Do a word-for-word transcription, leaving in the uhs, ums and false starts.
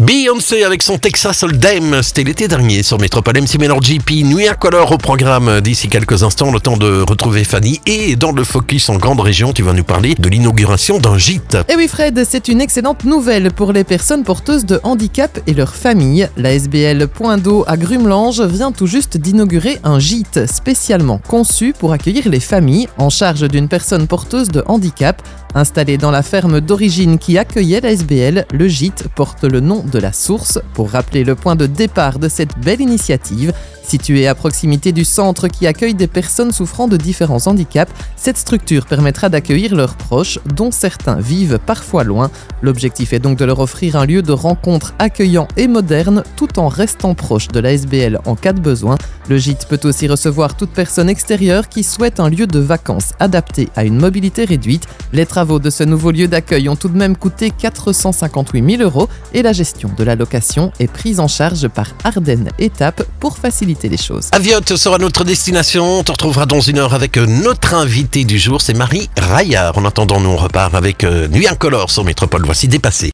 Beyoncé avec son Texas Hold'em, c'était l'été dernier sur Métropole M C Ménor J P. Nuit Incolore au programme d'ici quelques instants, le temps de retrouver Fanny. Et dans le focus en grande région, tu vas nous parler de l'inauguration d'un gîte. Et oui Fred, c'est une excellente nouvelle pour les personnes porteuses de handicap et leurs familles. La S B L Point d'eau à Grumelange vient tout juste d'inaugurer un gîte spécialement conçu pour accueillir les familles en charge d'une personne porteuse de handicap. Installé dans la ferme d'origine qui accueillait la S B L, le gîte porte le nom de la source pour rappeler le point de départ de cette belle initiative. Située à proximité du centre qui accueille des personnes souffrant de différents handicaps, cette structure permettra d'accueillir leurs proches, dont certains vivent parfois loin. L'objectif est donc de leur offrir un lieu de rencontre accueillant et moderne, tout en restant proche de la S B L en cas de besoin. Le gîte peut aussi recevoir toute personne extérieure qui souhaite un lieu de vacances adapté à une mobilité réduite. Les travaux de ce nouveau lieu d'accueil ont tout de même coûté quatre cent cinquante-huit mille euros et la gestion de la location est prise en charge par Ardennes Étape pour faciliter les choses. Aviotte sera notre destination. On te retrouvera dans une heure avec notre invité du jour, c'est Marie Raillard. En attendant, nous on repart avec Nuit Incolore sur Métropole. Voici Dépassé.